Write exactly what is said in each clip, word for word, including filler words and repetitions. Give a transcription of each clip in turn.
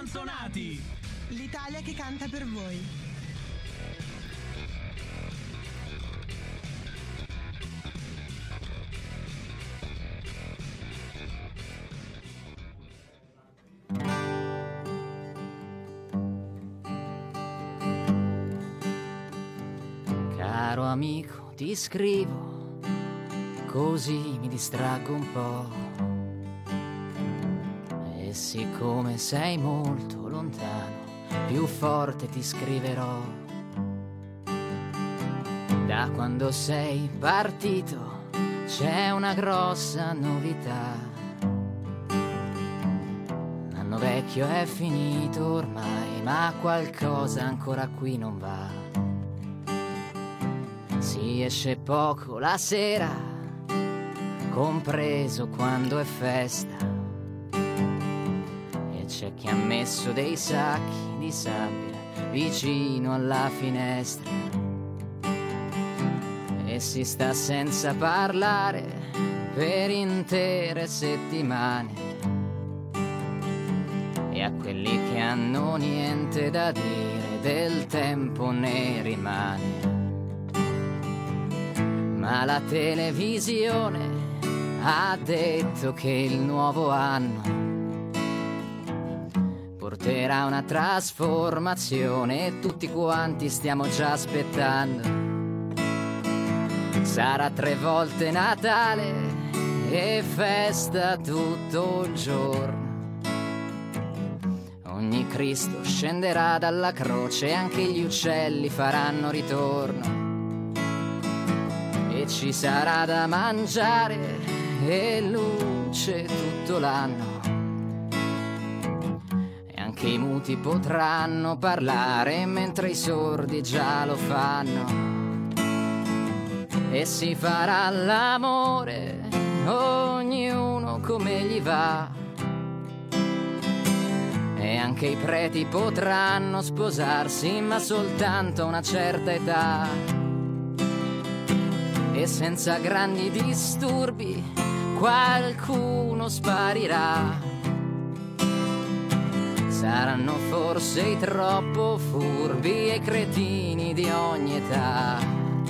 Scanzonati! L'Italia che canta per voi. Caro amico, ti scrivo, così mi distraggo un po'. E siccome sei molto lontano, più forte ti scriverò. Da quando sei partito c'è una grossa novità. L'anno vecchio è finito ormai, ma qualcosa ancora qui non va. Si esce poco la sera, compreso quando è festa. C'è chi ha messo dei sacchi di sabbia vicino alla finestra e si sta senza parlare per intere settimane. E a quelli che hanno niente da dire del tempo ne rimane. Ma la televisione ha detto che il nuovo anno porterà una trasformazione e tutti quanti stiamo già aspettando. Sarà tre volte Natale e festa tutto il giorno. Ogni Cristo scenderà dalla croce e anche gli uccelli faranno ritorno. E ci sarà da mangiare e luce tutto l'anno. Che i muti potranno parlare mentre i sordi già lo fanno. E si farà l'amore, ognuno come gli va. E anche i preti potranno sposarsi, ma soltanto a una certa età. E senza grandi disturbi qualcuno sparirà. Saranno forse i troppo furbi e cretini di ogni età.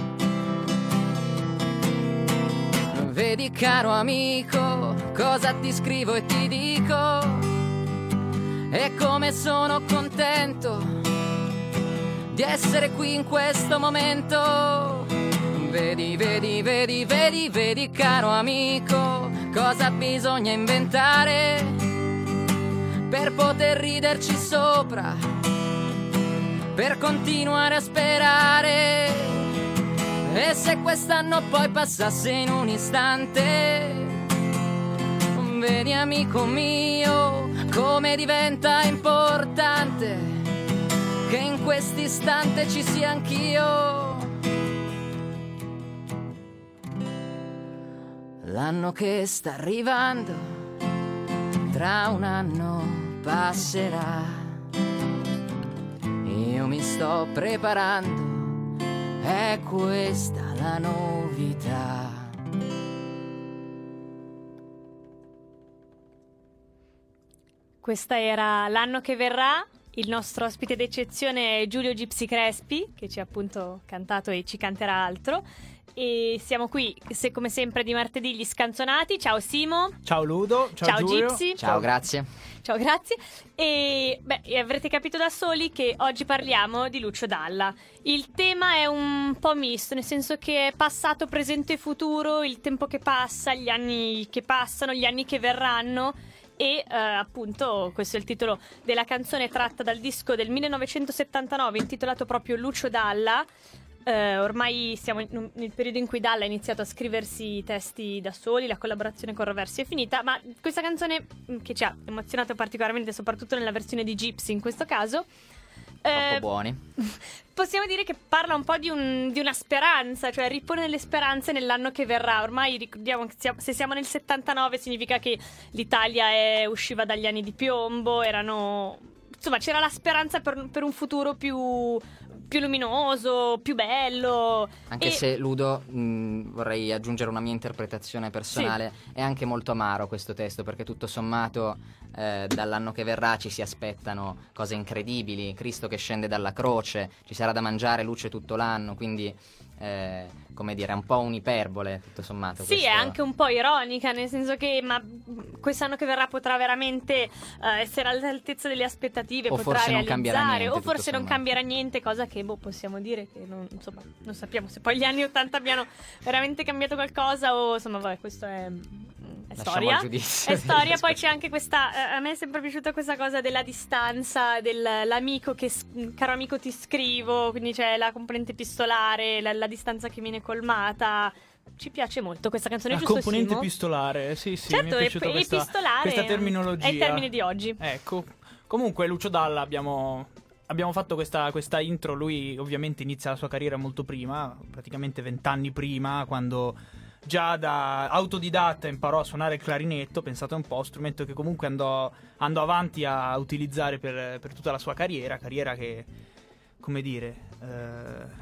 Vedi caro amico, cosa ti scrivo e ti dico, e come sono contento di essere qui in questo momento. Vedi, vedi, vedi, vedi, vedi caro amico, cosa bisogna inventare per poter riderci sopra, per continuare a sperare. E se quest'anno poi passasse in un istante, vedi amico mio, come diventa importante che in quest'istante ci sia anch'io. L'anno che sta arrivando, tra un anno passerà. Io mi sto preparando, è questa la novità. Questa era L'anno che verrà. Il nostro ospite d'eccezione è Giulio Gypsy Crespi, che ci ha appunto cantato e ci canterà altro. E siamo qui, se come sempre di martedì, gli Scanzonati. Ciao Simo. Ciao Ludo. Ciao, Ciao Giulio. Gypsy. Ciao, grazie. Ciao, grazie. E beh, avrete capito da soli che oggi parliamo di Lucio Dalla. Il tema è un po' misto, nel senso che è passato, presente e futuro, il tempo che passa, gli anni che passano, gli anni che verranno. E eh, appunto questo è il titolo della canzone tratta dal disco del millenovecentosettantanove intitolato proprio Lucio Dalla. Uh, ormai siamo in, nel periodo in cui Dalla ha iniziato a scriversi i testi da soli, la collaborazione con Roversi è finita, ma questa canzone che ci ha emozionato particolarmente, soprattutto nella versione di Gypsy in questo caso, troppo uh, buoni. Possiamo dire che parla un po' di, un, di una speranza, cioè ripone le speranze nell'anno che verrà. Ormai ricordiamo che siamo, se siamo nel settantanove significa che l'Italia è, usciva dagli anni di piombo, erano... Insomma, c'era la speranza per, per un futuro più, più luminoso, più bello. Anche e... se Ludo, mh, vorrei aggiungere una mia interpretazione personale, sì. È anche molto amaro questo testo, perché tutto sommato eh, dall'anno che verrà ci si aspettano cose incredibili, Cristo che scende dalla croce, ci sarà da mangiare luce tutto l'anno, quindi eh, come dire, è un po' un'iperbole tutto sommato. Sì, questo... è anche un po' ironica, nel senso che ma quest'anno che verrà potrà veramente eh, essere all'altezza delle aspettative, o potrà forse non realizzare, cambierà niente, o forse non sommato. cambierà niente, cosa che boh, possiamo dire che non, insomma, non sappiamo se poi gli anni ottanta abbiano veramente cambiato qualcosa o insomma vabbè, questo è, è storia. È storia, poi c'è anche questa, a me è sempre piaciuta questa cosa della distanza, dell'amico che, caro amico ti scrivo, quindi c'è la componente epistolare, la, la distanza che viene colmata. Ci piace molto questa canzone, la giusto componente Simo? epistolare, sì sì, Certo, mi è piaciuta questa, epistolare questa terminologia. È il termine di oggi. Ecco, comunque Lucio Dalla abbiamo... Abbiamo fatto questa, questa intro, lui ovviamente inizia la sua carriera molto prima, praticamente vent'anni prima, quando già da autodidatta imparò a suonare il clarinetto, pensate un po', strumento che comunque andò, andò avanti a utilizzare per, per tutta la sua carriera, carriera che, come dire... Eh...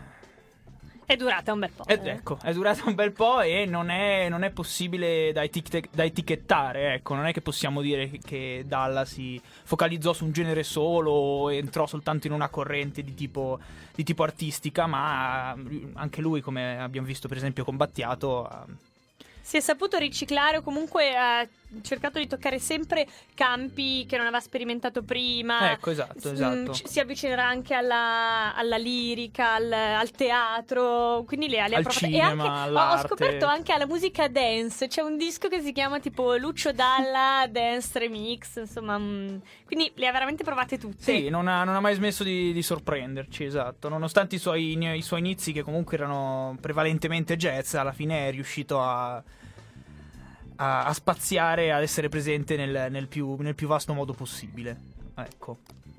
È durata un bel po'. Ed eh. ecco, è durata un bel po' e non è, non è possibile da, etic- da etichettare, ecco, non è che possiamo dire che, che Dalla si focalizzò su un genere solo o entrò soltanto in una corrente di tipo, di tipo artistica, ma anche lui, come abbiamo visto per esempio con Battiato, si è saputo riciclare o comunque ha cercato di toccare sempre campi che non aveva sperimentato prima. Ecco, esatto, esatto. S- si avvicinerà anche alla, alla lirica, al, al teatro, quindi le, le al prof- cinema, e anche, all'arte. Ho scoperto anche alla musica dance, c'è un disco che si chiama tipo Lucio Dalla Dance Remix, insomma, mh, quindi le ha veramente provate tutte. Sì, non ha, non ha mai smesso di, di sorprenderci, esatto, nonostante i suoi, i suoi inizi che comunque erano prevalentemente jazz, alla fine è riuscito a A, a spaziare, ad essere presente nel, nel, più, nel più vasto modo possibile. Ecco.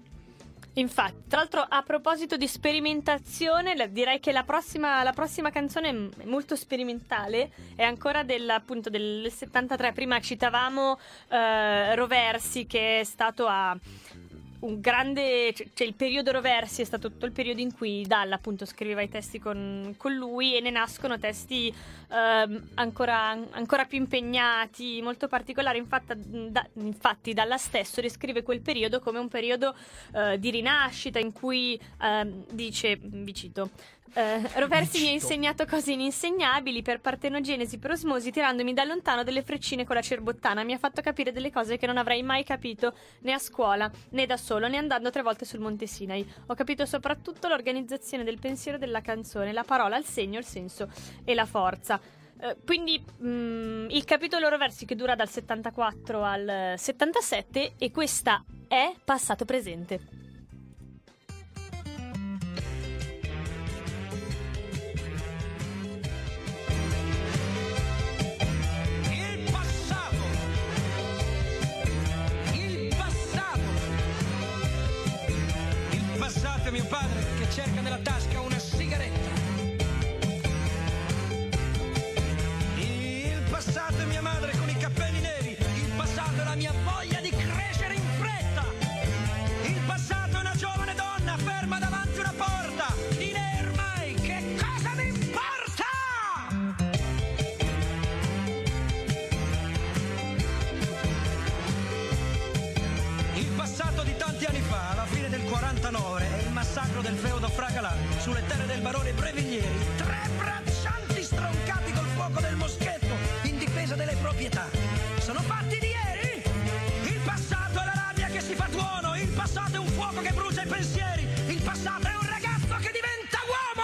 Infatti, tra l'altro, a proposito di sperimentazione, direi che la prossima, la prossima canzone è molto sperimentale, è ancora del, appunto, del settantatré. Prima citavamo eh, Roversi, che è stato a un grande, cioè il periodo Roversi è stato tutto il periodo in cui Dalla appunto scriveva i testi con, con lui, e ne nascono testi eh, ancora, ancora più impegnati, molto particolari. Infatti, da, infatti Dalla stesso descrive quel periodo come un periodo eh, di rinascita in cui eh, dice, vi cito, Uh, Roversi mi ha insegnato cose ininsegnabili per partenogenesi, per osmosi, tirandomi da lontano delle freccine con la cerbottana. Mi ha fatto capire delle cose che non avrei mai capito né a scuola, né da solo, né andando tre volte sul Monte Sinai. Ho capito soprattutto l'organizzazione del pensiero della canzone, la parola, il segno, il senso e la forza. Uh, quindi mh, il capitolo Roversi che dura dal settantaquattro al settantasette, e questa è Passato Presente. Mio padre che cerca nella tasca una sigaretta. Il passato è mia madre con i capelli neri. Il passato è la mia voglia di crescere in fretta. Il passato è una giovane donna ferma davanti una porta. Di lei ormai che cosa mi importa? Il passato di tanti anni fa, alla fine del quarantanove, massacro del feudo Fragalà sulle terre del barone Breviglieri. Tre braccianti stroncati col fuoco del moschetto in difesa delle proprietà. Sono fatti di ieri. Il passato è la rabbia che si fa tuono. Il passato è un fuoco che brucia i pensieri. Il passato è un ragazzo che diventa uomo.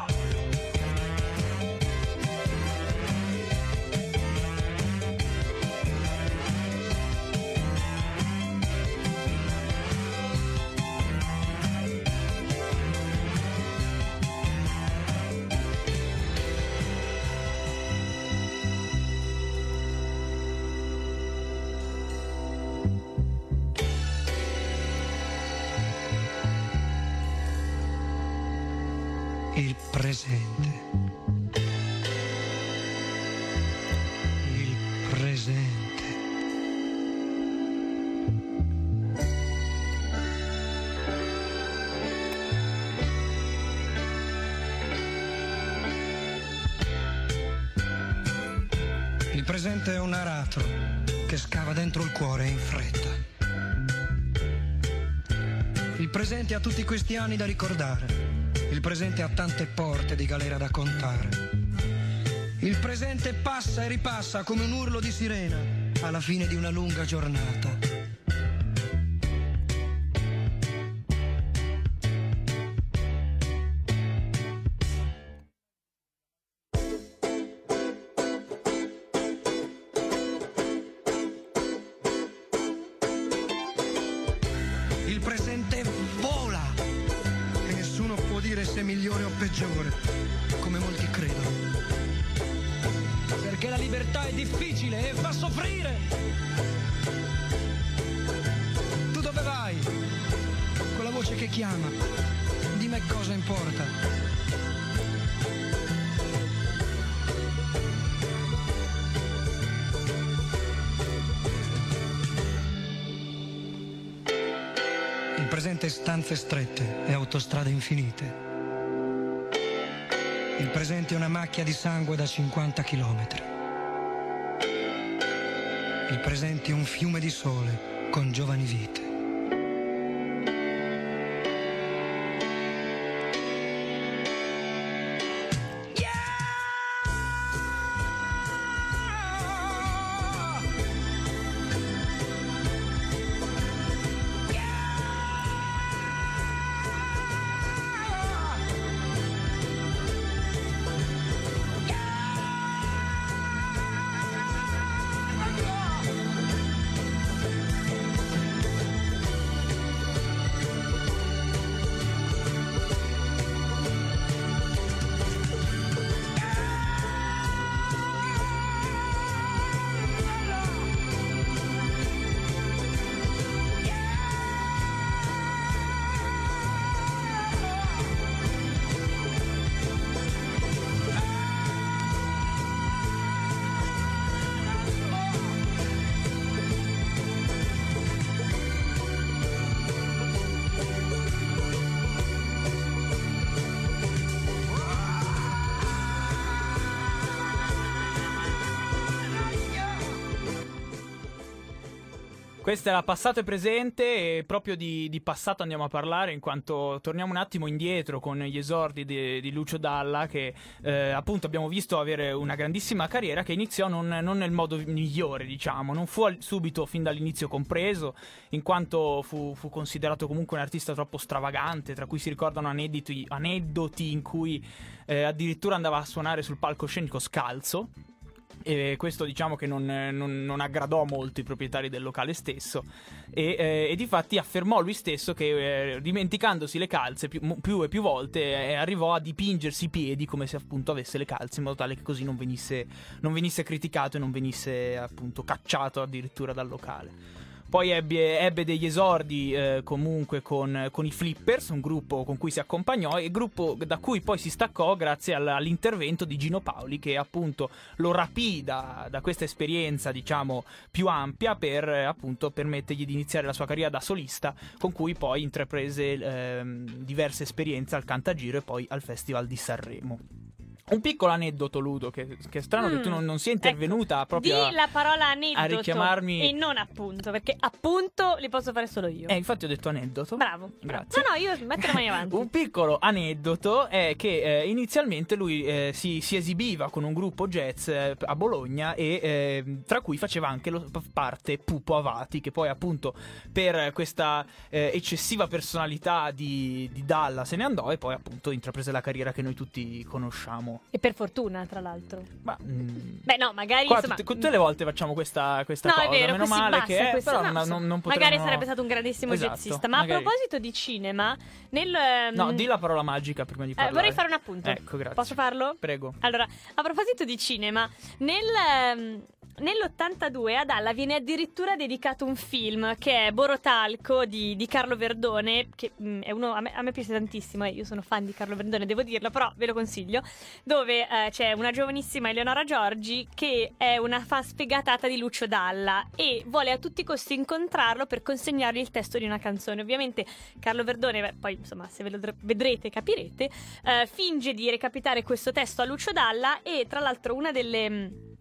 Il presente. Il presente. Il presente è un aratro che scava dentro il cuore in fretta. Il presente ha tutti questi anni da ricordare. Il presente ha tante porte di galera da contare. Il presente passa e ripassa come un urlo di sirena alla fine di una lunga giornata. Il presente vola e nessuno può dire se è migliore o peggiore, come molti credono. Perché la libertà è difficile e fa soffrire. Tu dove vai? Con la voce che chiama, dimmi cosa importa. Il presente è stanze strette e autostrade infinite. Il presente è una macchia di sangue da cinquanta chilometri. Il presente è un fiume di sole con giovani vite. Questo era passato e presente, e proprio di, di passato andiamo a parlare, in quanto torniamo un attimo indietro con gli esordi di, di Lucio Dalla, che eh, appunto abbiamo visto avere una grandissima carriera che iniziò non, non nel modo migliore, diciamo, non fu subito fin dall'inizio compreso, in quanto fu, fu considerato comunque un artista troppo stravagante, tra cui si ricordano aneddoti, aneddoti in cui eh, addirittura andava a suonare sul palcoscenico scalzo. E questo diciamo che non, non, non aggradò molto i proprietari del locale stesso, e, eh, e difatti affermò lui stesso che eh, dimenticandosi le calze più, più e più volte eh, arrivò a dipingersi i piedi come se appunto avesse le calze, in modo tale che così non venisse, non venisse criticato e non venisse appunto cacciato addirittura dal locale. Poi ebbe, ebbe degli esordi eh, comunque con, con i Flippers, un gruppo con cui si accompagnò, e gruppo da cui poi si staccò grazie all, all'intervento di Gino Paoli, che appunto lo rapì da, da questa esperienza diciamo più ampia per eh, appunto permettergli di iniziare la sua carriera da solista, con cui poi intraprese eh, diverse esperienze al Cantagiro e poi al Festival di Sanremo. Un piccolo aneddoto, Ludo, che, che è strano mm, che tu non, non sia intervenuta ecco, proprio di la parola aneddoto a richiamarmi, e non appunto, perché appunto li posso fare solo io. Eh, infatti ho detto aneddoto. Bravo. Grazie. No, no, io metto le mani avanti. Un piccolo aneddoto è che eh, inizialmente lui eh, si, si esibiva con un gruppo jazz eh, a Bologna, e eh, tra cui faceva anche lo, parte Pupo Avati, che poi appunto per questa eh, eccessiva personalità di, di Dalla se ne andò, e poi appunto intraprese la carriera che noi tutti conosciamo. E per fortuna, tra l'altro. Ma, mm, Beh, no, magari qua insomma, tutte, tutte le volte facciamo questa, questa no, cosa. è vero, Meno così male basta, che è, questo, però no, non, non, non potremmo... magari sarebbe stato un grandissimo esatto, jazzista. Ma magari... a proposito di cinema, nel No, di la parola magica prima di parlare. Eh, vorrei fare un appunto. Ecco, grazie. Posso farlo? Prego. Allora, a proposito di cinema, nel... ehm, nell'ottantadue a Dalla viene addirittura dedicato un film che è Borotalco di, di Carlo Verdone, che mh, è uno, a me, a me piace tantissimo, eh, io sono fan di Carlo Verdone, devo dirlo, però ve lo consiglio, dove eh, c'è una giovanissima Eleonora Giorgi che è una fan sfegatata di Lucio Dalla e vuole a tutti i costi incontrarlo per consegnargli il testo di una canzone. Ovviamente Carlo Verdone, beh, poi insomma se ve lo vedrete capirete, eh, finge di recapitare questo testo a Lucio Dalla, e tra l'altro una delle...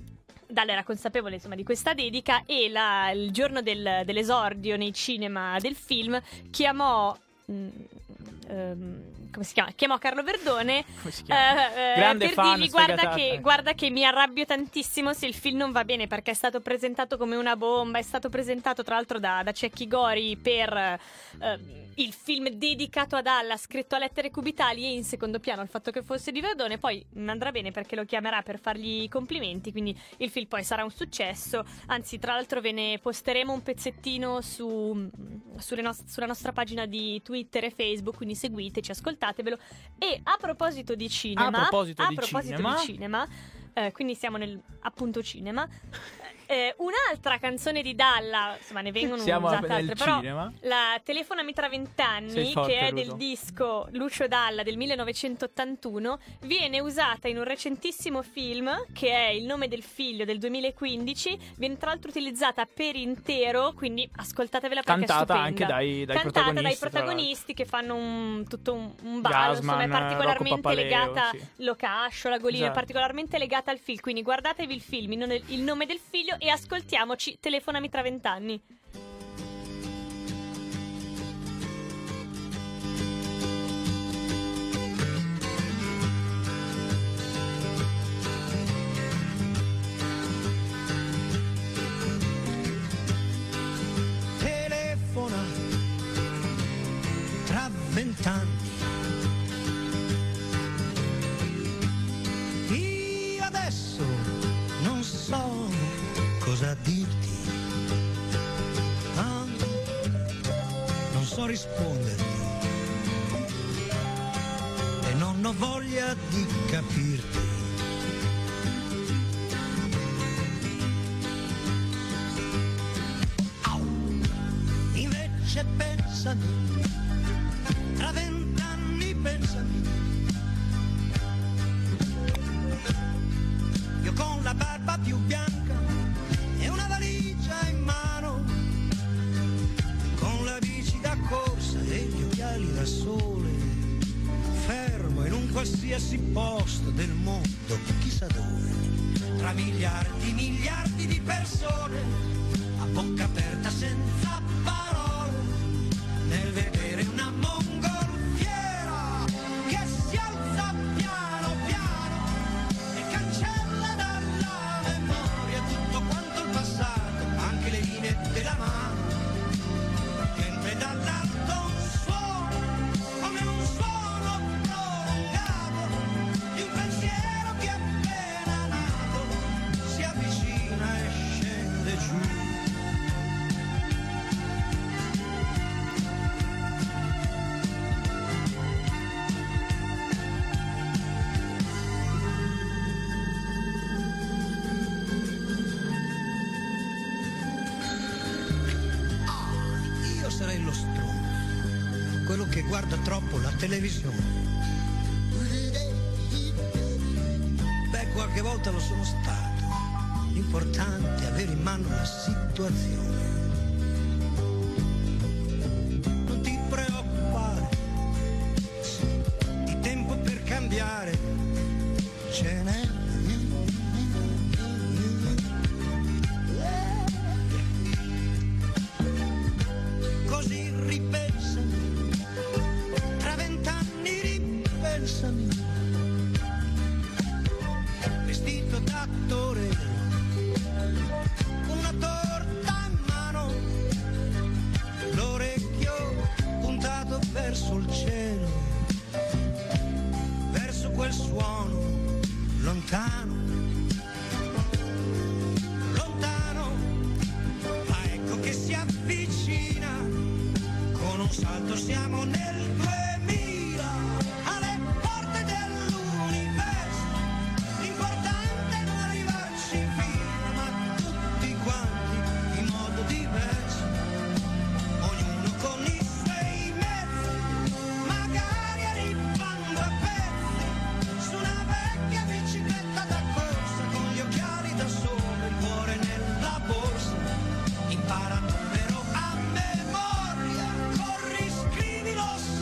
Dalla era consapevole insomma di questa dedica e la, il giorno del, dell'esordio nei cinema del film chiamò mh, um, come si chiama? Chiamò Carlo Verdone come si chiama? Eh, Grande per fan, dirgli guarda sfegatata. che, guarda che mi arrabbio tantissimo se il film non va bene, perché è stato presentato come una bomba, è stato presentato tra l'altro da, da Cecchi Gori per eh, il film dedicato ad Dalla, scritto a lettere cubitali, e in secondo piano il fatto che fosse di Verdone. Poi andrà bene perché lo chiamerà per fargli i complimenti, quindi il film poi sarà un successo. Anzi, tra l'altro ve ne posteremo un pezzettino su, sulle nost- sulla nostra pagina di Twitter e Facebook, quindi seguiteci, ascoltatevelo. E a proposito di cinema, A proposito a di proposito cinema. di cinema eh, quindi siamo nel appunto cinema. Eh, un'altra canzone di Dalla, insomma ne vengono Siamo usate nel altre, però cinema. la Telefonami tra Sei vent'anni, forte, che è Ludo. del disco Lucio Dalla del millenovecentottantuno, viene usata in un recentissimo film che è Il nome del figlio del duemilaquindici. Viene tra l'altro utilizzata per intero, quindi ascoltatevela perché Cantata è stupenda. anche dai- dai Cantata protagonisti, dai tra protagonisti che fanno un, tutto un, un ballo, insomma è Gasman, particolarmente Rocco Papaleo, legata, sì. Locascio, la Golina, è Esatto. particolarmente legata al film, quindi guardatevi il film Il nome- Il nome del figlio e ascoltiamoci Telefonami tra vent'anni. Telefona tra vent'anni. Io adesso non so cosa dirti, ah, non so risponderti e non ho voglia di capirti. Au. Invece pensami, tra vent'anni pensami, io con la barba più bianca e una valigia in mano, con la bici da corsa e gli occhiali da sole, fermo in un qualsiasi posto del mondo, chissà dove, tra miliardi, miliardi di persone, a bocca aperta senza parole, nel vedere una mongolfiera che si alza piano piano e cancella dalla memoria tutto quanto il passato, anche le linee della mano, mentre dall'alto un suono, come un suono prolungato, di un pensiero che appena nato si avvicina e scende giù. Io sarei lo stronzo, quello che guarda troppo la televisione. Beh, qualche volta lo sono stato. L'importante è avere in mano la situazione. Non ti preoccupare, di tempo per cambiare ce n'è. Così ripensami, tra vent'anni ripensami, vestito d'attore, con una torta in mano, l'orecchio puntato verso il cielo, verso quel suono lontano, lontano, ma ecco che si avvicina. Con un salto siamo nel duemila, alle porte dell'universo. L'importante è non arrivarci in fila, ma tutti quanti in modo diverso, ognuno con i suoi mezzi, magari arrivando a pezzi, su una vecchia bicicletta da corsa, con gli occhiali da sole, il cuore nella borsa, imparano però a memoria, corri, scrivi lo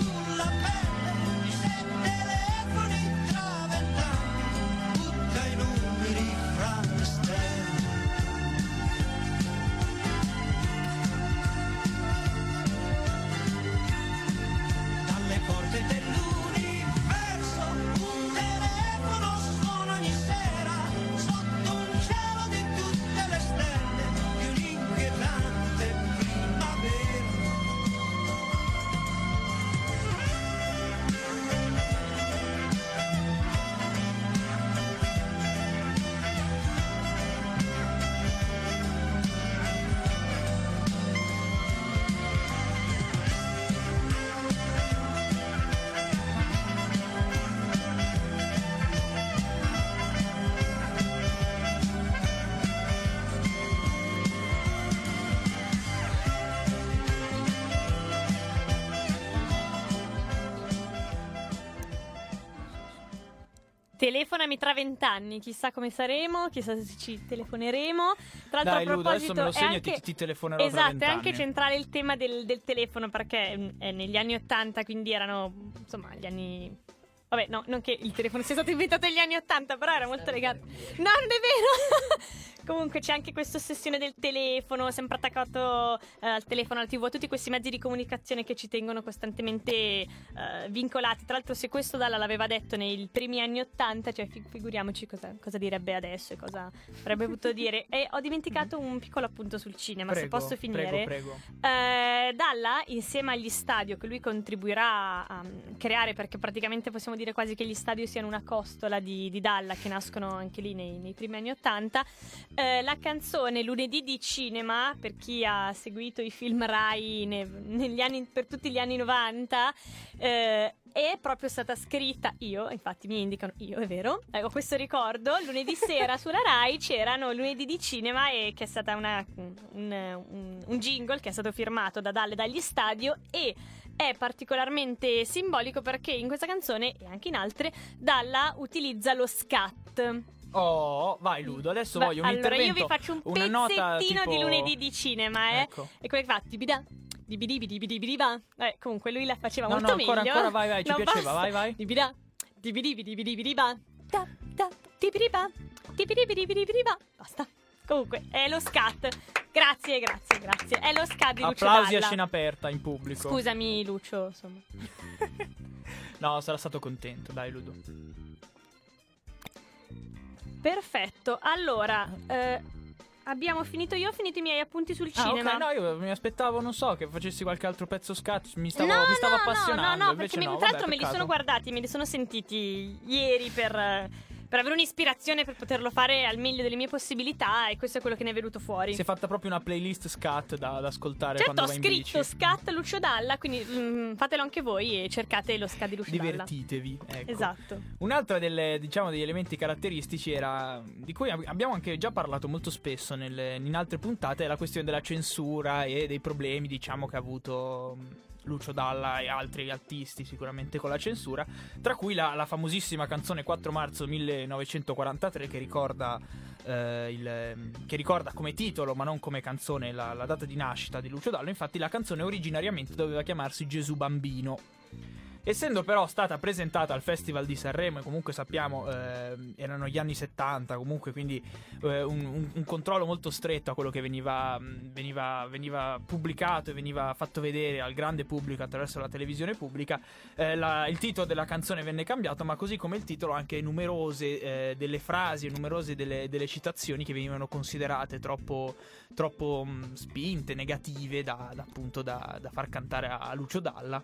Telefonami tra vent'anni, chissà come saremo, chissà se ci telefoneremo. Tra l'altro, Dai, a Ludo, adesso proposito, me lo è segno e anche... ti, ti telefonerò tra Esatto, è vent'anni. anche centrale il tema del, del telefono, perché mm, è negli anni ottanta, quindi erano, insomma, gli anni... Vabbè, no, non che il telefono sia stato inventato negli anni ottanta, però era molto legato. No, non è vero! Comunque c'è anche questa ossessione del telefono, sempre attaccato eh, al telefono, alla tivù, a tutti questi mezzi di comunicazione che ci tengono costantemente eh, vincolati. Tra l'altro, se questo Dalla l'aveva detto nei primi anni ottanta, cioè fig- figuriamoci cosa, cosa direbbe adesso e cosa avrebbe potuto dire. E ho dimenticato un piccolo appunto sul cinema, Prego, se posso finire. Prego, prego. Eh, Dalla, insieme agli stadio che lui contribuirà a um, creare, perché praticamente possiamo dire quasi che gli stadio siano una costola di, di Dalla, che nascono anche lì nei, nei primi anni ottanta. Eh, la canzone Lunedì di cinema, per chi ha seguito i film Rai ne, negli anni, per tutti gli anni novanta, eh, è proprio stata scritta, io, infatti mi indicano, io è vero, eh, ho questo ricordo, lunedì sera sulla Rai c'erano Lunedì di cinema, e che è stata una, un, un, un jingle che è stato firmato da Dalla e dagli stadio, e è particolarmente simbolico perché in questa canzone e anche in altre Dalla utilizza lo scat. Oh, vai Ludo, adesso Beh, voglio un allora intervento. io vi faccio un una nota, pezzettino tipo... di Lunedì di cinema, eh. Ecco. E come fa? Dibida, dibidi, dibidi, dibida. Eh, comunque lui la faceva No, molto no, ancora, meglio. ancora, vai, vai, ci Non piaceva, basta. vai, vai. Dibida, dibidi, dibidi, dibidiba. Da, da, dibidiba, dibidi, dibidiba. Basta. Comunque, è lo scat. Grazie, grazie, grazie. È lo scat di Lucio Applausi Dalla. a scena aperta in pubblico. Scusami, Lucio, insomma. No, sarà stato contento, dai Ludo. Perfetto. Allora, eh, abbiamo finito, io ho finito i miei appunti sul Ah, cinema. ok, no, io mi aspettavo, non so, che facessi qualche altro pezzo scat. Mi stavo, no, mi stavo no, appassionando. No, no, invece perché mi, no, tra vabbè, l'altro me li peccato. sono guardati, me li sono sentiti ieri per, per avere un'ispirazione per poterlo fare al meglio delle mie possibilità, e questo è quello che ne è venuto fuori. Si è fatta proprio una playlist scat da, da ascoltare Certo, quando ho vai in scritto bici. scat Lucio Dalla, quindi mm, fatelo anche voi e cercate lo scat di Lucio Dalla. Divertitevi, ecco. Esatto. Un'altra delle, diciamo, degli elementi caratteristici era, di cui ab- abbiamo anche già parlato molto spesso nelle- in altre puntate, è la questione della censura e dei problemi, diciamo, che ha avuto mh, Lucio Dalla e altri artisti sicuramente con la censura, tra cui la, la famosissima canzone quattro marzo millenovecentoquarantatré che ricorda eh, il, che ricorda come titolo ma non come canzone la, la data di nascita di Lucio Dalla. Infatti la canzone originariamente doveva chiamarsi Gesù Bambino. Essendo però stata presentata al Festival di Sanremo, e comunque sappiamo eh, erano gli anni settanta, comunque, quindi eh, un, un, un controllo molto stretto a quello che veniva, veniva, veniva pubblicato e veniva fatto vedere al grande pubblico attraverso la televisione pubblica, eh, la, il titolo della canzone venne cambiato, ma così come il titolo anche numerose eh, delle frasi e numerose delle, delle citazioni che venivano considerate troppo, troppo mh, spinte, negative da, da, appunto da, da far cantare a, a Lucio Dalla.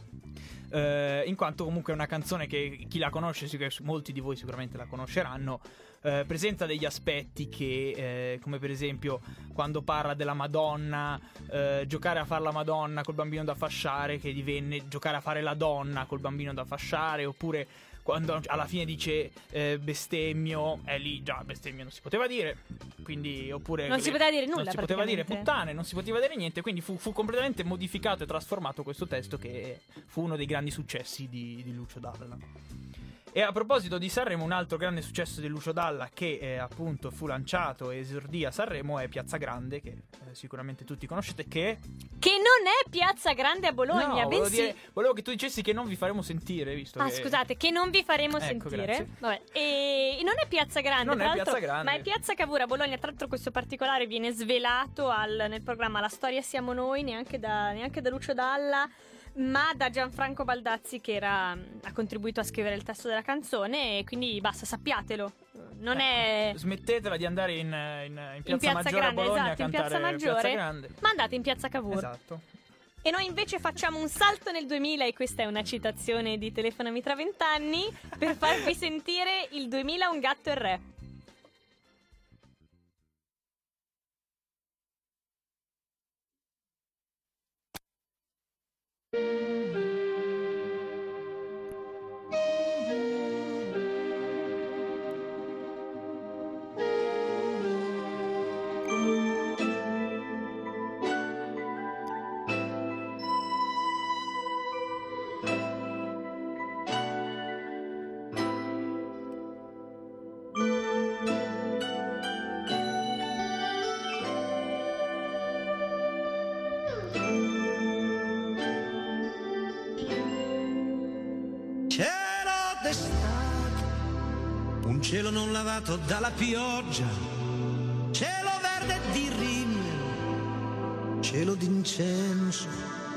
Uh, in quanto comunque è una canzone che chi la conosce, molti di voi sicuramente la conosceranno, uh, presenta degli aspetti che, uh, come per esempio quando parla della Madonna, uh, giocare a fare la Madonna col bambino da fasciare, che divenne giocare a fare la donna col bambino da fasciare, oppure quando alla fine dice eh, bestemmio, è lì già bestemmio non si poteva dire, quindi oppure Non si poteva dire nulla, non si poteva dire praticamente. puttane, non si poteva dire niente, quindi fu, fu completamente modificato e trasformato questo testo, che fu uno dei grandi successi di, di Lucio Dalla. E a proposito di Sanremo, un altro grande successo di Lucio Dalla che eh, appunto fu lanciato e esordì a Sanremo è Piazza Grande, che eh, sicuramente tutti conoscete, che Che non è Piazza Grande a Bologna, no, volevo, bensì... dire, volevo che tu dicessi che non vi faremo sentire, visto Ah, che... scusate, che non vi faremo Ecco, sentire. grazie. Vabbè. E non è Piazza Grande, Non tra è l'altro, Piazza Grande. ma è Piazza Cavour a Bologna. Tra l'altro questo particolare viene svelato al- nel programma La Storia Siamo Noi, neanche da, neanche da Lucio Dalla, ma da Gianfranco Baldazzi, che era, ha contribuito a scrivere il testo della canzone, e quindi basta, sappiatelo. Non è... Smettetela di andare in, in, in Piazza, in Piazza Maggiore Grande, a Bologna esatto, a in cantare Piazza Maggiore, Piazza Grande. ma andate in Piazza Cavour. Esatto. E noi invece facciamo un salto nel duemila, e questa è una citazione di Telefonami tra vent'anni, per farvi sentire il duemila un gatto e il re. cielo non lavato dalla pioggia, cielo verde di rime, cielo d'incenso,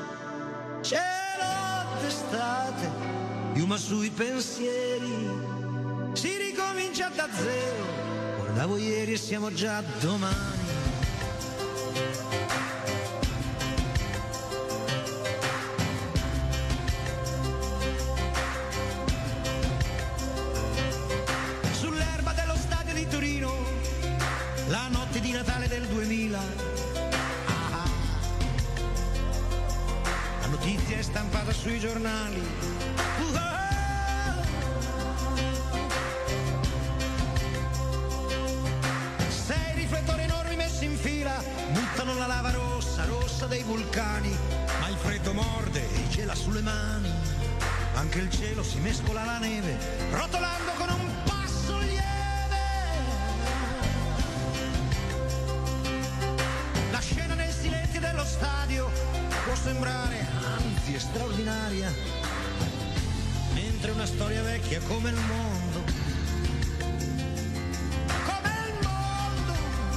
cielo d'estate, piuma sui pensieri, si ricomincia da zero, guardavo ieri e siamo già domani. Di Natale del duemila, ah, la notizia è stampata sui giornali, uh, ah, sei riflettori enormi messi in fila buttano la lava rossa, rossa dei vulcani, ma il freddo morde e gela sulle mani, anche il cielo si mescola alla neve, rotolando con un passo lieve. La scena nel silenzio dello stadio può sembrare, anzi, è straordinaria, mentre una storia vecchia come il mondo, come il mondo,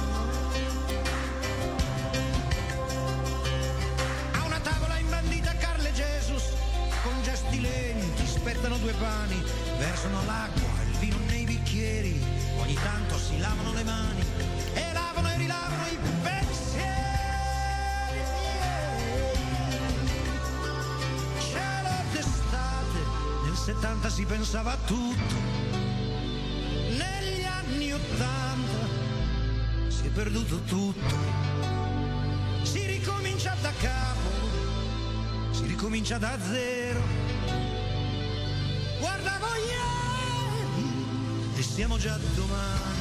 a una tavola imbandita Carl e Jesus, con gesti lenti, spettano due pani, versano l'acqua, il vino nei bicchieri, ogni tanto si lavano le mani e lavano e rilavano i pensieri. Cielo d'estate, nel settanta si pensava a tutto, negli anni ottanta si è perduto tutto, si ricomincia da capo, si ricomincia da zero, guardavo ieri e siamo già domani.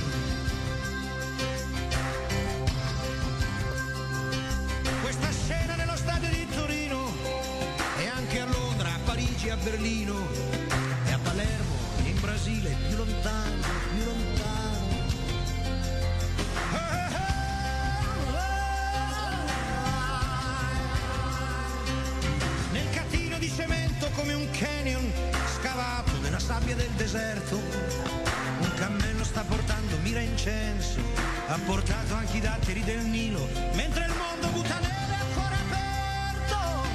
Questa scena nello stadio di Torino e anche a Londra, a Parigi, a Berlino e a Palermo e in Brasile, più lontano, più lontano. Nel catino di cemento come un canyon scavato nella sabbia del deserto, un cammello sta portando mira incenso, ha portato anche i datteri del Nilo, mentre il mondo butta neve a cuore aperto.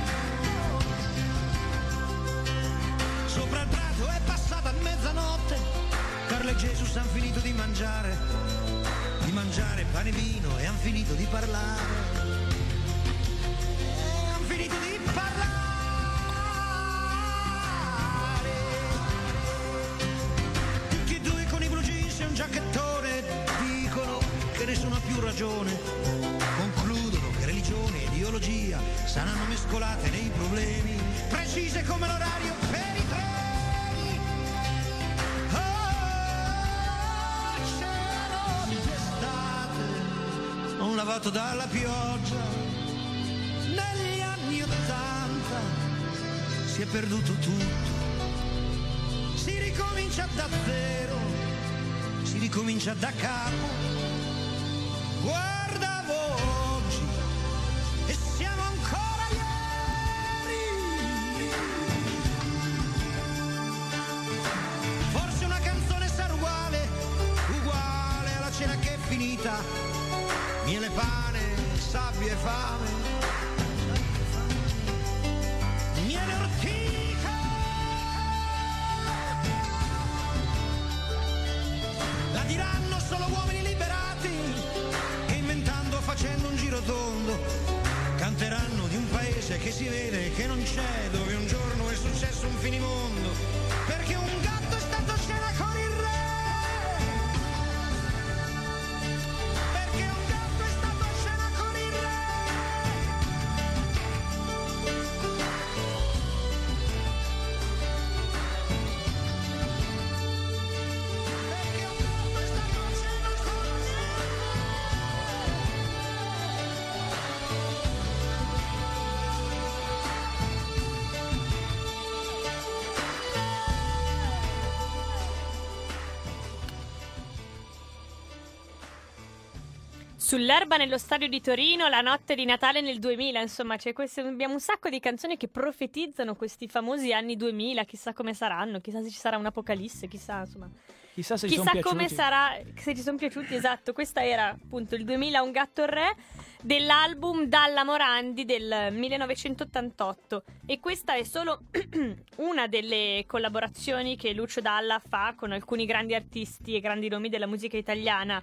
Sopra il prato è passata mezzanotte, Carl e Jesus han finito di mangiare, di mangiare pane e vino e han finito di parlare, e han finito di parlare. Tutti e due con i blue jeans e un giacchettone dicono che nessuno ha più ragione, concludono che religione e ideologia saranno mescolate nei problemi, precise come l'orario per i treni. Oh, cielo d'estate, non lavato dalla pioggia, negli anni ottanta si è perduto tutto, si ricomincia da zero, si ricomincia da capo. Guardavo oggi e siamo ancora ieri. Forse una canzone sarà uguale, uguale alla cena che è finita, miele, pane, sabbia e fame, miele, ortica. La diranno solo uomini liberati che inventando, facendo un giro tondo, canteranno di un paese che si vede e che non c'è, dove un giorno è successo un finimondo, perché un gatto è stato a cena con il re, perché un gatto è stato a cena con il re. Perché un gatto è stato a cena con il re. Sull'erba nello stadio di Torino, la notte di Natale nel duemila, insomma, c'è queste, abbiamo un sacco di canzoni che profetizzano questi famosi anni duemila, chissà come saranno, chissà se ci sarà un'apocalisse, chissà, insomma. Chissà se ci Chissà sono come piaciuti. sarà, se ci sono piaciuti, esatto. Questa era appunto il duemila Un gatto re dell'album Dalla Morandi del millenovecentottantotto, e questa è solo una delle collaborazioni che Lucio Dalla fa con alcuni grandi artisti e grandi nomi della musica italiana.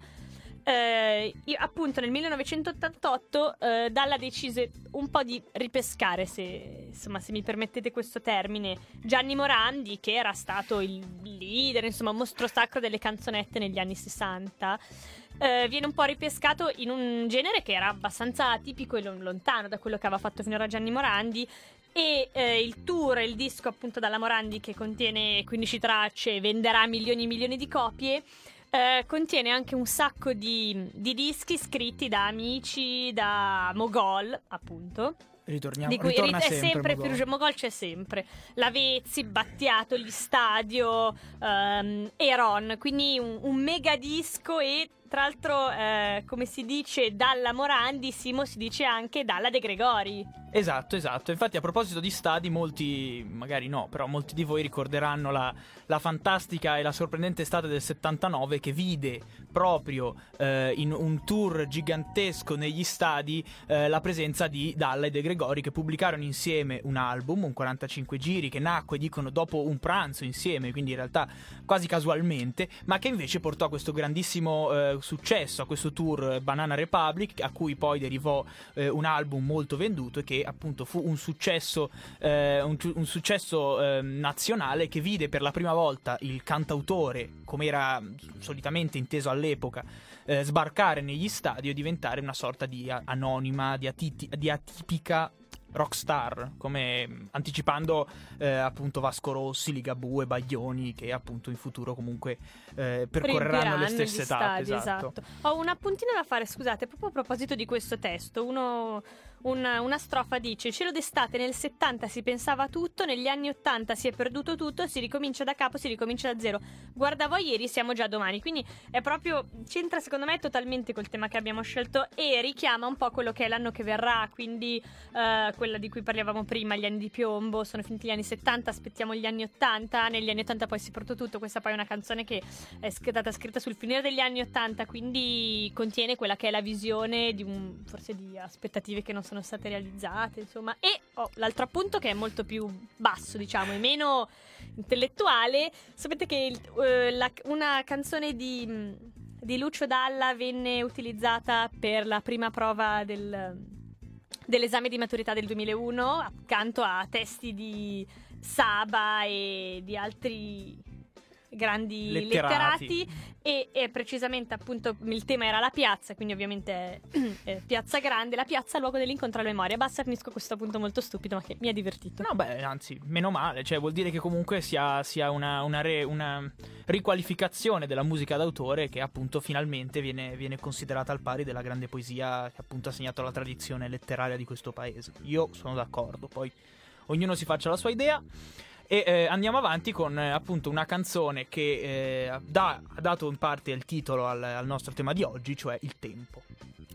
Eh, io, appunto nel millenovecentottantotto eh, Dalla decise un po' di ripescare, se, insomma, se mi permettete questo termine, Gianni Morandi, che era stato il leader, insomma, mostro sacro delle canzonette negli anni sessanta. Eh, viene un po' ripescato in un genere che era abbastanza atipico e lontano da quello che aveva fatto finora Gianni Morandi. E eh, il tour, il disco appunto Dalla Morandi, che contiene quindici tracce e venderà milioni e milioni di copie, Eh, contiene anche un sacco di, di dischi scritti da amici, da Mogol, appunto. Ritorniamo, Di cui ritorna è sempre, sempre Mogol. Ferrugia. Mogol c'è sempre. Lavezzi, Battiato, Gli Stadio, ehm, Eron. Quindi un, un mega disco. E tra l'altro, eh, come si dice Dalla Morandi, Simo, si dice anche Dalla De Gregori. Esatto, esatto. Infatti, a proposito di stadi, molti, magari no, però molti di voi ricorderanno la, la fantastica e la sorprendente estate del settantanove, che vide proprio eh, in un tour gigantesco negli stadi eh, la presenza di Dalla e De Gregori, che pubblicarono insieme un album, un quarantacinque giri, che nacque, dicono, dopo un pranzo insieme, quindi in realtà quasi casualmente, ma che invece portò a questo grandissimo eh, successo, a questo tour Banana Republic, a cui poi derivò eh, un album molto venduto e che appunto fu un successo eh, un, un successo eh, nazionale, che vide per la prima volta il cantautore, come era solitamente inteso all'epoca, eh, sbarcare negli stadi e diventare una sorta di anonima, di, atiti- di atipica rockstar, come anticipando eh, appunto Vasco Rossi, Ligabue, Baglioni, che appunto in futuro comunque eh, percorreranno le stesse tappe. Stadi, esatto. esatto. Ho un appuntino da fare, scusate, proprio a proposito di questo testo. Uno, una, una strofa dice: cielo d'estate nel settanta si pensava a tutto, negli anni ottanta si è perduto tutto, si ricomincia da capo, si ricomincia da zero. Guarda voi, ieri siamo già domani. Quindi è proprio, c'entra secondo me totalmente col tema che abbiamo scelto e richiama un po' quello che è l'anno che verrà, quindi eh, quella di cui parlavamo prima, gli anni di piombo. Sono finiti gli anni settanta, aspettiamo gli anni ottanta. Negli anni ottanta poi si portò tutto. Questa poi è una canzone che è stata scritta sul finire degli anni ottanta, quindi contiene quella che è la visione di un, forse di aspettative che non sono state realizzate, insomma. E oh, l'altro appunto, che è molto più basso, diciamo, e meno intellettuale. Sapete che il, uh, la, una canzone di, di Lucio Dalla venne utilizzata per la prima prova del, dell'esame di maturità del duemilauno, accanto a testi di Saba e di altri grandi letterati, letterati e, e precisamente appunto il tema era la piazza, quindi ovviamente eh, Piazza Grande, la piazza luogo dell'incontro alla memoria. Basta, finisco questo punto molto stupido, ma che mi ha divertito. No, beh, anzi, meno male, cioè vuol dire che comunque sia, sia una, una, re, una riqualificazione della musica d'autore, che appunto finalmente viene, viene considerata al pari della grande poesia che appunto ha segnato la tradizione letteraria di questo paese. Io sono d'accordo, poi ognuno si faccia la sua idea. E eh, andiamo avanti con eh, appunto una canzone che eh, da, ha dato in parte il titolo al, al nostro tema di oggi, cioè Il tempo.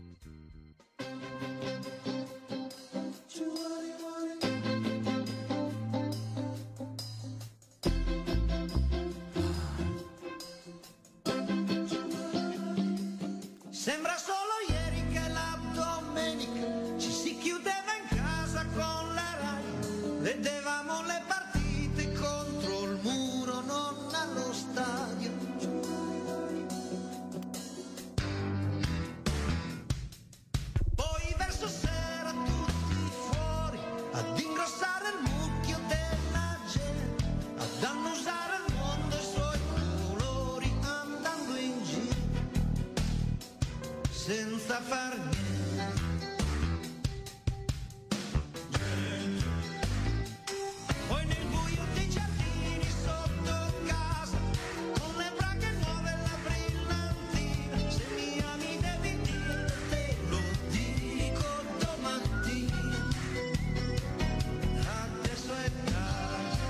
Sembra solo ieri che la domenica ci si chiudeva in casa con la Rai, vedevamo le partite contro il muro, non allo stadio. Poi verso sera tutti fuori ad ingrossare il mucchio della gente, ad annusare il mondo e i suoi colori, andando in giro senza far niente. Poi nel buio dei giardini sotto casa, con le braghe nuove e la brillantina, se mi ami devi dire, te lo dico domattina. Adesso è tardi,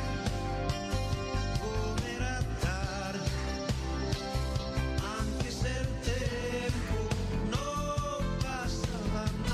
come era tardi, anche se il tempo non passava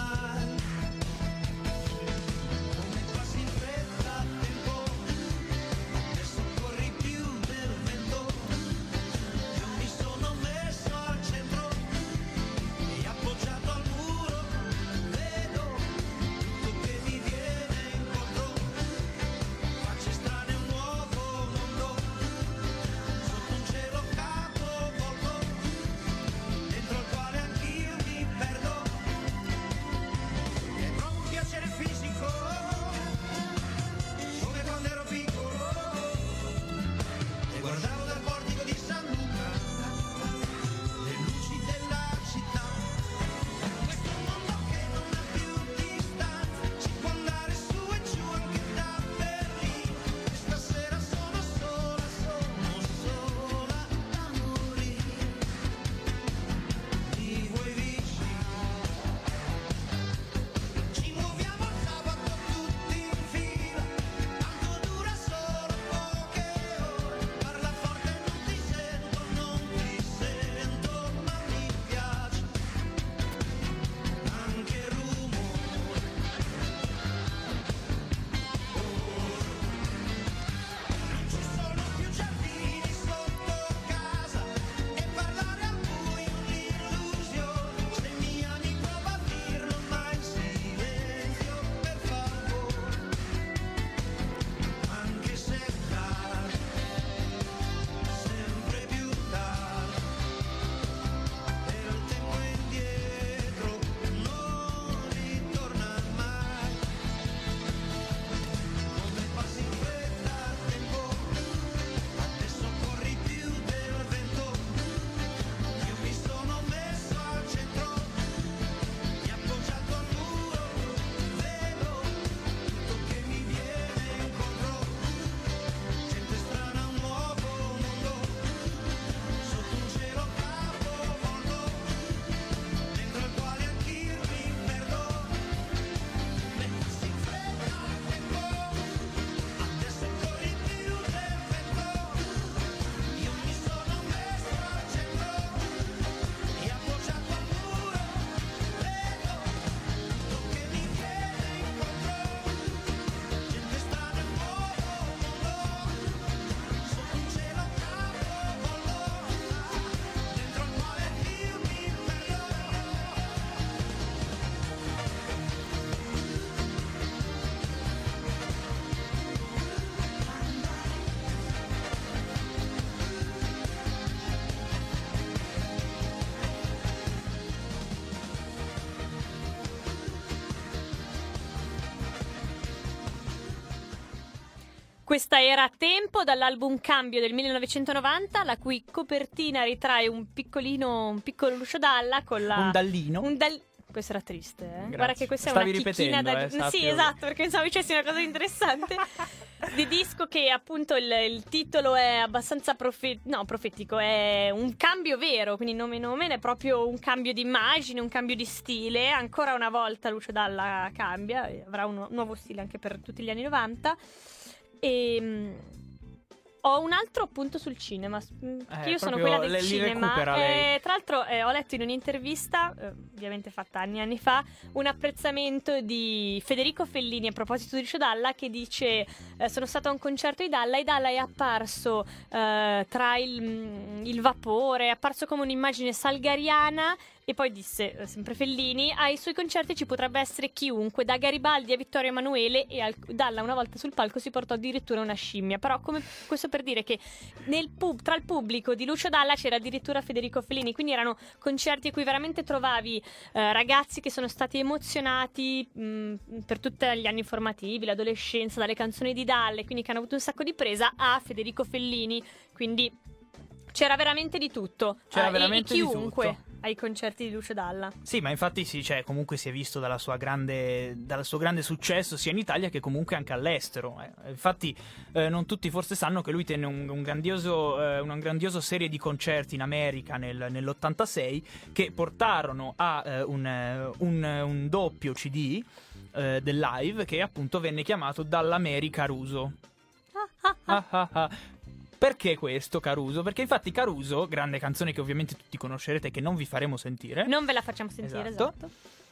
Questa era Tempo dall'album Cambio del millenovecentonovanta, la cui copertina ritrae un piccolino, un piccolo Lucio Dalla con la... Un dallino. Un dal... Questo era triste, eh? Grazie. Guarda che questa Stavi è una chicchina da... ripetendo, eh, Sì, sappio. esatto, perché pensavo dicessi una cosa interessante. Di disco che appunto il, il titolo è abbastanza profe... no, profetico, è un cambio vero, quindi nome nome, è proprio un cambio di immagine, un cambio di stile. Ancora una volta Lucio Dalla cambia, avrà un, nu- nuovo stile anche per tutti gli anni novanta. E mh, ho un altro appunto sul cinema, eh, io sono quella del le, cinema. Lei. Eh, tra l'altro eh, ho letto in un'intervista, eh, ovviamente fatta anni e anni fa, un apprezzamento di Federico Fellini a proposito di Lucio Dalla, che dice eh, sono stato a un concerto di Dalla e Dalla è apparso eh, tra il, il vapore, è apparso come un'immagine salgariana. E poi disse, eh, sempre Fellini, ai suoi concerti ci potrebbe essere chiunque, da Garibaldi a Vittorio Emanuele, e al, Dalla una volta sul palco si portò addirittura una scimmia. Però come questo per dire che nel pub, tra il pubblico di Lucio Dalla c'era addirittura Federico Fellini, quindi erano concerti in cui veramente trovavi eh, ragazzi che sono stati emozionati mh, per tutti gli anni formativi, l'adolescenza, dalle canzoni di Dalla, e quindi che hanno avuto un sacco di presa a Federico Fellini, quindi c'era veramente di tutto. C'era eh, veramente e, e di chiunque tutto. Ai concerti di Lucio Dalla. Sì, ma infatti sì, cioè, comunque si è visto dalla sua grande, dal suo grande successo sia in Italia che comunque anche all'estero. Eh. Infatti eh, non tutti forse sanno che lui tenne un, un grandioso, eh, una grandiosa serie di concerti in America nel, nell'ottantasei che portarono a eh, un, un, un doppio C D eh, del live che appunto venne chiamato Dall'America Caruso. Ah, ah, ah. Ah, ah, ah. Perché questo Caruso? Perché infatti Caruso, grande canzone che ovviamente tutti conoscerete e che non vi faremo sentire. Non ve la facciamo sentire, Esatto. esatto.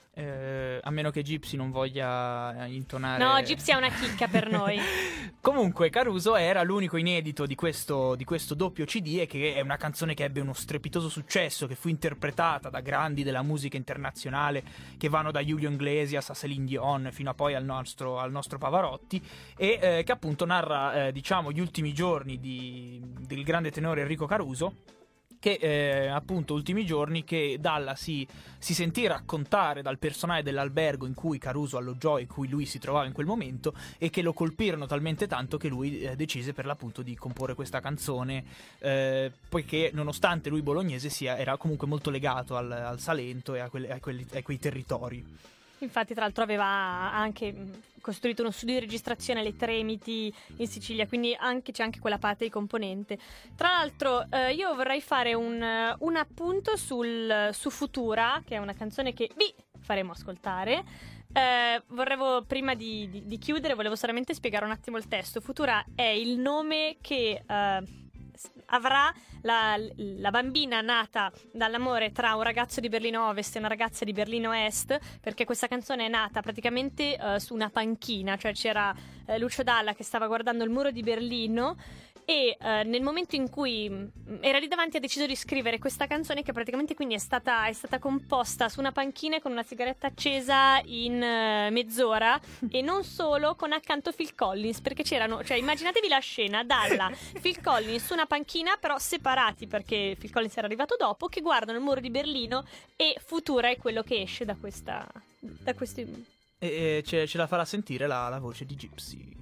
Eh, a meno che Gypsy non voglia intonare. No, Gypsy è una chicca per noi. Comunque Caruso era l'unico inedito di questo, di questo doppio C D, e che è una canzone che ebbe uno strepitoso successo, che fu interpretata da grandi della musica internazionale che vanno da Julio Iglesias a Céline Dion fino a poi al nostro, al nostro Pavarotti, e eh, che appunto narra eh, diciamo gli ultimi giorni di, del grande tenore Enrico Caruso, che eh, appunto ultimi giorni che Dalla si, si sentì raccontare dal personale dell'albergo in cui Caruso alloggiò, in cui lui si trovava in quel momento, e che lo colpirono talmente tanto che lui eh, decise per l'appunto di comporre questa canzone, eh, poiché nonostante lui bolognese sia, era comunque molto legato al, al Salento e a, quelle, a, quelli, a quei territori. Infatti, tra l'altro, aveva anche costruito uno studio di registrazione alle Tremiti in Sicilia, quindi anche, c'è anche quella parte di componente. Tra l'altro, eh, io vorrei fare un, un appunto sul, su Futura, che è una canzone che vi faremo ascoltare. Eh, vorrevo, prima di, di, di chiudere, volevo solamente spiegare un attimo il testo. Futura è il nome che eh, avrà la, la bambina nata dall'amore tra un ragazzo di Berlino Ovest e una ragazza di Berlino Est, perché questa canzone è nata praticamente uh, su una panchina, cioè c'era uh, Lucio Dalla che stava guardando il muro di Berlino e uh, nel momento in cui mh, era lì davanti ha deciso di scrivere questa canzone, che praticamente quindi è stata, è stata composta su una panchina con una sigaretta accesa in uh, mezz'ora e non solo, con accanto Phil Collins, perché c'erano, cioè immaginatevi la scena, Dalla, Phil Collins su una panchina però separati, perché Phil Collins era arrivato dopo, che guardano il muro di Berlino, e Futura è quello che esce da questa da questi... E, e ce, ce la farà sentire la, la voce di Gypsy.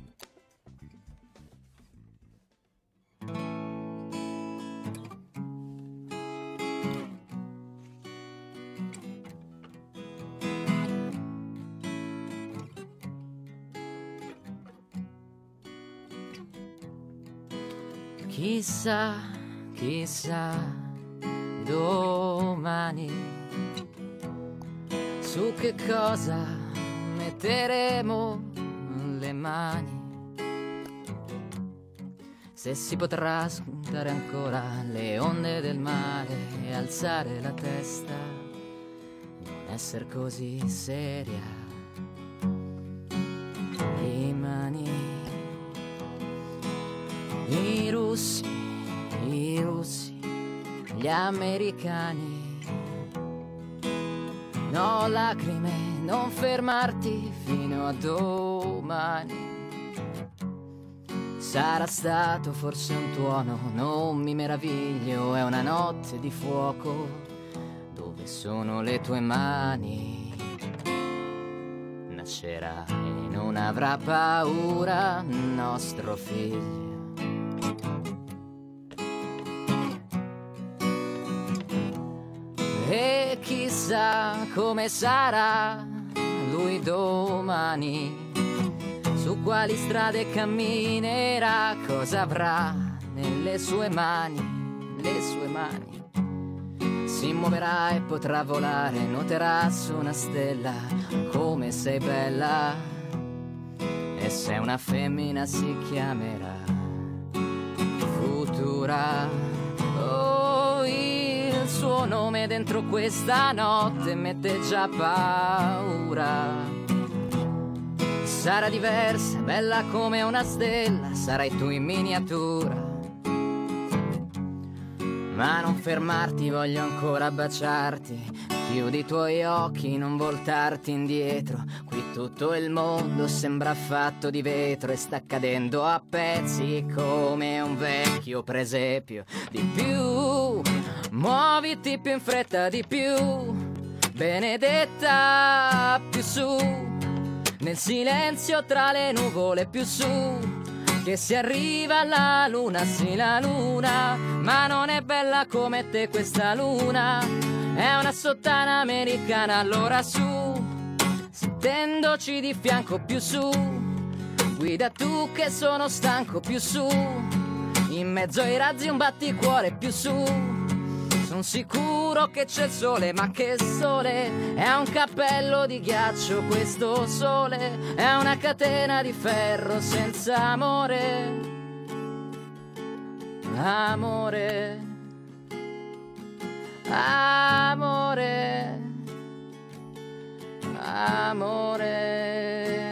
Chissà, chissà, domani su che cosa metteremo le mani. Se si potrà spuntare ancora le onde del mare e alzare la testa, non essere così seria. I mani, i russi, i russi, gli americani. No lacrime, non fermarti fino a domani. Sarà stato forse un tuono, non mi meraviglio, è una notte di fuoco. Dove sono le tue mani? nascerà e non avrà paura nostro figlio. E chissà come sarà lui domani, su quali strade camminerà, cosa avrà nelle sue mani, le sue mani. Si muoverà e potrà volare, noterà su una stella come sei bella, e se una femmina si chiamerà Futura. Oh, il suo nome dentro questa notte mette già paura. Sarà diversa, bella come una stella, sarai tu in miniatura. Ma non fermarti, voglio ancora baciarti. Chiudi i tuoi occhi, non voltarti indietro. Qui tutto il mondo sembra fatto di vetro e sta cadendo a pezzi come un vecchio presepio. Di più, muoviti più in fretta, di più, benedetta, più su, nel silenzio tra le nuvole, più su, che si arriva alla luna, sì la luna, ma non è bella come te questa luna, è una sottana americana, allora su, sentendoci di fianco, più su, guida tu che sono stanco, più su, in mezzo ai razzi un batticuore, più su. Sono sicuro che c'è il sole, ma che sole, è un cappello di ghiaccio questo sole, è una catena di ferro senza amore, amore, amore, amore.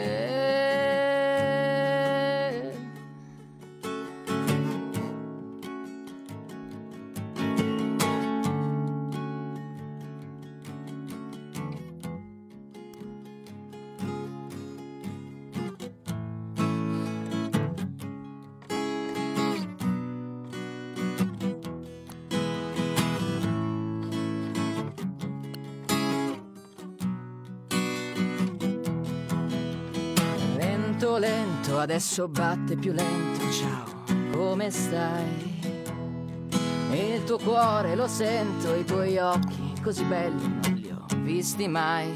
Lento, adesso batte più lento, ciao, come stai? E il tuo cuore lo sento, i tuoi occhi così belli non li ho visti mai.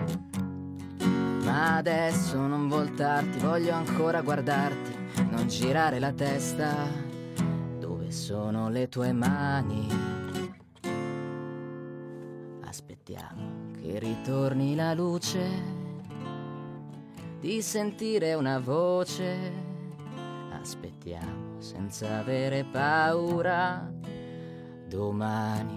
Ma adesso non voltarti, voglio ancora guardarti, non girare la testa, dove sono le tue mani? Aspettiamo che ritorni la luce, di sentire una voce, aspettiamo senza avere paura domani.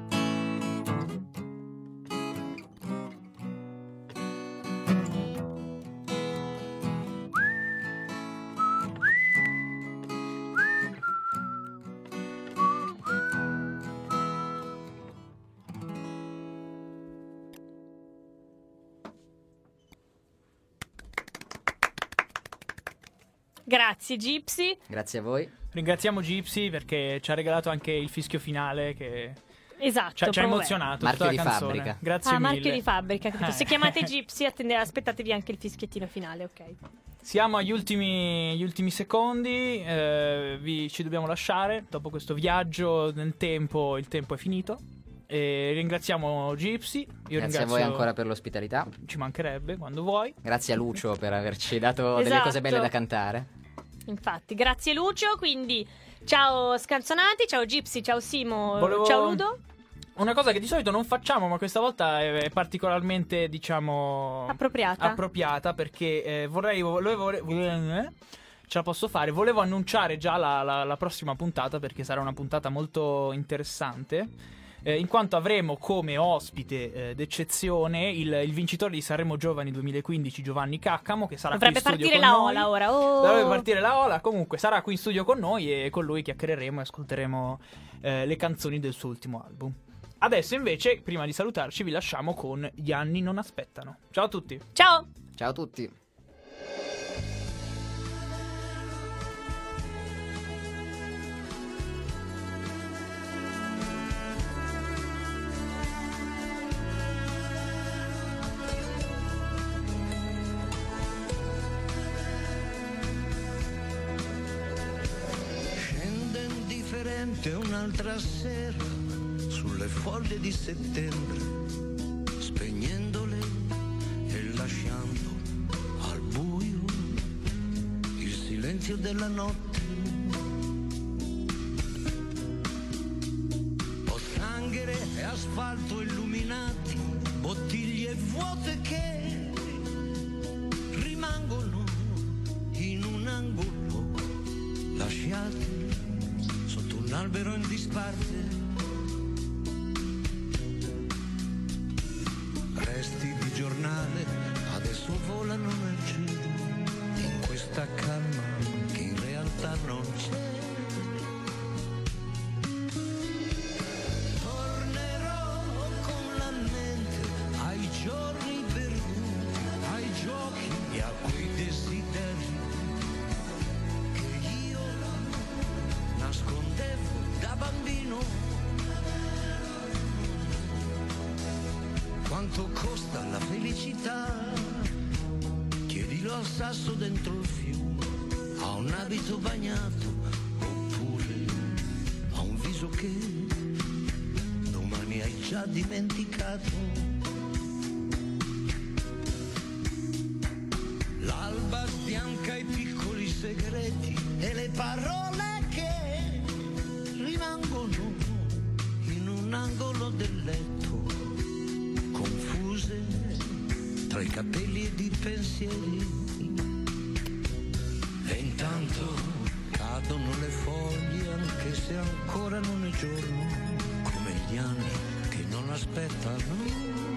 Grazie Gypsy. Grazie a voi. Ringraziamo Gypsy perché ci ha regalato anche il fischio finale che Esatto, ci ha, ci ha proprio emozionato. Marchio tutta di la canzone. fabbrica. Grazie Ah, mille. marchio di fabbrica, capito? Se Eh. chiamate Gypsy attende- aspettatevi anche il fischiettino finale, ok? Siamo agli ultimi, agli ultimi secondi, eh, vi, ci dobbiamo lasciare. Dopo questo viaggio nel tempo, il tempo è finito. E ringraziamo Gypsy. Io Grazie ringrazio, a voi ancora per l'ospitalità. Ci mancherebbe, quando vuoi. Grazie a Lucio per averci dato delle Esatto. cose belle da cantare. Infatti, grazie Lucio, quindi ciao Scanzonati, ciao Gypsy, ciao Simo, Volevo- ciao Ludo. Una cosa che di solito non facciamo, ma questa volta è, è particolarmente, diciamo, Appropriata. appropriata, perché eh, vorrei, volevo, volevo- eh, ce la posso fare. Volevo annunciare già la, la- la prossima puntata, perché sarà una puntata molto interessante. Eh, in quanto avremo come ospite eh, d'eccezione il, il vincitore di Sanremo Giovani duemilaquindici, Giovanni Caccamo, che sarà Dovrebbe qui in studio partire con la noi. ola ora. Oh. Dovrebbe partire la ola. Comunque sarà qui in studio con noi e con lui chiacchiereremo e ascolteremo eh, le canzoni del suo ultimo album. Adesso invece, prima di salutarci, vi lasciamo con Gli anni non aspettano. Ciao a tutti. Ciao. Ciao a tutti. niente, un'altra sera sulle foglie di settembre, spegnendole e lasciando al buio il silenzio della notte. Pozzanghere e asfalto illuminati, bottiglie vuote che rimangono in un angolo, lasciate sotto un albero in disparte. Resti di giornale adesso volano nel cielo, in questa calma che in realtà non c'è. Tornerò con la mente ai giorni perduti, ai giochi e a quei desideri che io nascondevo da bambino. Quanto costa la felicità? Chiedilo al sasso dentro il fiume, a un abito bagnato, oppure a un viso che domani hai già dimenticato. L'alba sbianca i piccoli segreti e le parole che rimangono in un angolo del letto, confuse tra i capelli ed i pensieri. E intanto cadono le foglie anche se ancora non è giorno, come gli anni che non aspettano.